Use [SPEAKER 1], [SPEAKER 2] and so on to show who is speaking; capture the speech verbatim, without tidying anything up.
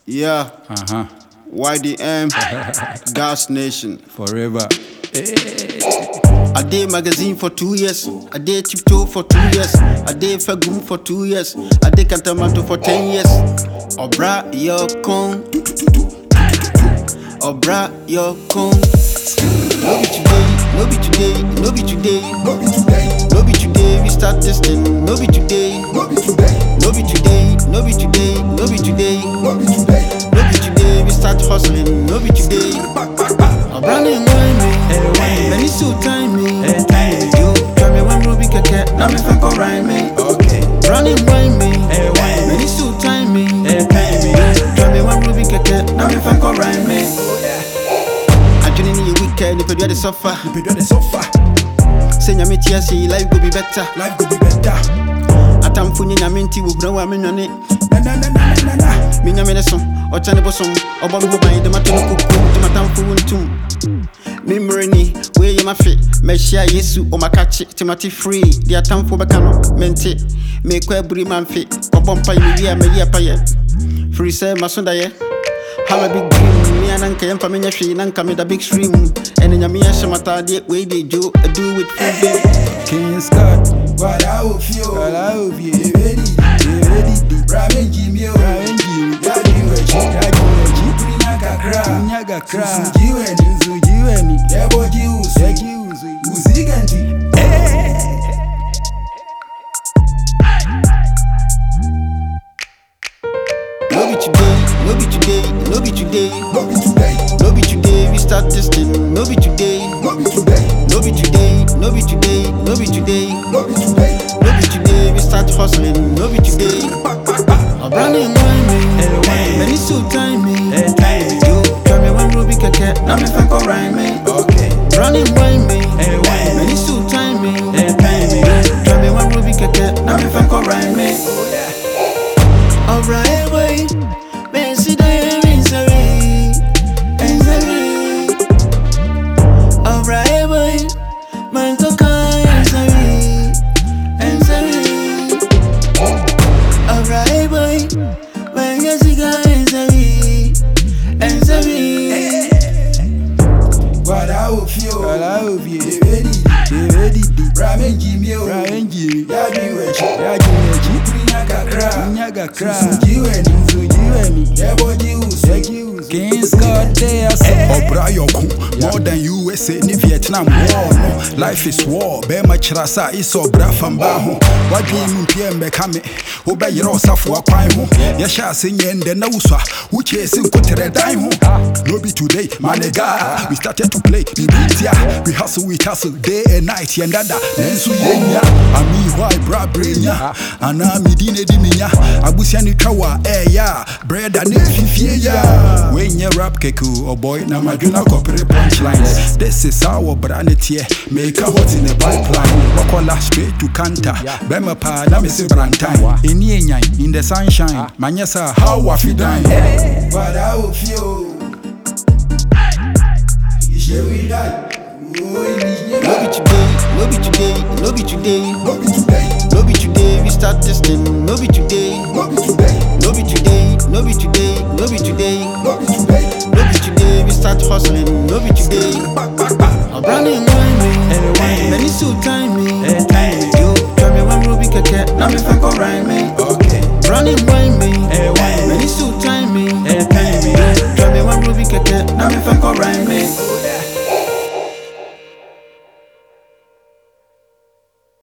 [SPEAKER 1] Yeah.
[SPEAKER 2] Uh-huh.
[SPEAKER 1] Y D M. Gas Nation.
[SPEAKER 2] Forever.
[SPEAKER 1] I did magazine for two years. I did tiptoe for two years. I did Fagum for two years. I did Cantamanto for ten years. Obra your con. Obra your con. No be today, no be today, no be today,
[SPEAKER 3] No be today,
[SPEAKER 1] no be today. We start this thing. No be today,
[SPEAKER 3] no be today,
[SPEAKER 1] no be today, no be today, no be today,
[SPEAKER 3] no be today.
[SPEAKER 1] no be today. We start hustling. No be today. Obra ni wine me, many suit time me. You try me one ruby keke, now me fan for rhyme me.
[SPEAKER 3] Okay,
[SPEAKER 1] Running wine me, many suit time me. You try me one ruby keke, now me fan for rhyme me. I join in your weekend, if you do the suffer.
[SPEAKER 3] you be doing the sofa.
[SPEAKER 1] Say nyame tia say life go be better.
[SPEAKER 3] Life go be better.
[SPEAKER 1] Atamfo nya nyame nti wo bra wa me nwane.
[SPEAKER 3] Na na na na na na.
[SPEAKER 1] Me nyame ne so, o chane bosom, obo me boban de mato no kuku, de matamfo wontum. Me mreni, we ye ma fit, me share Yesu o makachi, timati free. The atamfo beka no mente. Me kwa buri man fit, obo mpa me ye me ye pa ye. Free say masunda ye. Have a big dream, me and Anka and Family Tree, Nanka made a big stream. And in Yamia Shamata, way they do, I do with food.
[SPEAKER 2] King Scott.
[SPEAKER 3] What I hope you,
[SPEAKER 2] What I hope you.
[SPEAKER 3] you ready,
[SPEAKER 2] You ready?
[SPEAKER 3] Ramen Jimmy,
[SPEAKER 2] Ramen Jimmy.
[SPEAKER 3] Yadi Wechi,
[SPEAKER 2] Yadi Wechi.
[SPEAKER 3] Prina Kakra,
[SPEAKER 2] Nyaga kra.
[SPEAKER 3] Suzuki Weni,
[SPEAKER 2] Suzuki weni.
[SPEAKER 3] Yabo Jiusi,
[SPEAKER 2] Yaki uzi.
[SPEAKER 3] Uziganti.
[SPEAKER 1] No be today, no be today, no be today,
[SPEAKER 3] No be today,
[SPEAKER 1] no be today, we start this thing. No be today,
[SPEAKER 3] no be today,
[SPEAKER 1] no be today, no be today, no be today,
[SPEAKER 3] no be today.
[SPEAKER 1] no be today, we start hustling. No be today. I'm running wine me, many suit time me. You try me one ruby keke, now me fan for rhyme me.
[SPEAKER 3] Okay,
[SPEAKER 1] Running wine me, many suit time me. You try me one ruby keke, now me fan for rhyme me. Alright, boy, man, see the misery, misery. Alright, boy, man, go cry, misery, misery. Alright, boy, man, you see the misery, misery.
[SPEAKER 3] what I hope you,
[SPEAKER 2] What I hope you.
[SPEAKER 3] you ready,
[SPEAKER 2] You ready?
[SPEAKER 3] Ramen Jimmy,
[SPEAKER 2] Ramen Jimmy.
[SPEAKER 3] Yadi Wechi,
[SPEAKER 2] Yadi Wechi.
[SPEAKER 3] Prina Kakra,
[SPEAKER 2] Nyaga kra.
[SPEAKER 3] Suzuki Weni,
[SPEAKER 2] Suzuki weni.
[SPEAKER 3] Yabo Jiusi,
[SPEAKER 2] Yaki uzi. King Scott there so.
[SPEAKER 4] Obra yoko, more than U S A ni Vietnam war no. Life is war, be machirasa is obra famba ho. Wadwi mu pie mbeka me, wo be yero safo akwan ho. Ye sha senye nde na uswa, uche si nkotere dan ho. No be today, my nigga, we started to play, we beat ya. We hustle, we hustle, day and night, yendada, nensu yenya. Ami why bra brenya, ana mi dine di minya. Abusia ni kawa, eh ya, bread and fifie ya. When you rap keku, oh boy, na maduna corporate punchlines. This is our brand here, make a hot in the pipeline. Wakola straight to Kanta, Bema pa, na missy brantine. In yenyan, in the sunshine, manyasa, how wafi dine.
[SPEAKER 3] what I hope you, shall we die?
[SPEAKER 1] No be today, no be today, no be today,
[SPEAKER 3] No be today,
[SPEAKER 1] no be today, we start this thing. No be today,
[SPEAKER 3] no be today,
[SPEAKER 1] no be today, no be today, no be today,
[SPEAKER 3] no be today.
[SPEAKER 1] no be today, we start hustling. No be today. I'm running wine me, many suit time me. You try me one ruby keke, now me fan for rhyme me.
[SPEAKER 3] Okay,
[SPEAKER 1] Running wine me, many suit time me. You try me one ruby keke, now me fan for rhyme me.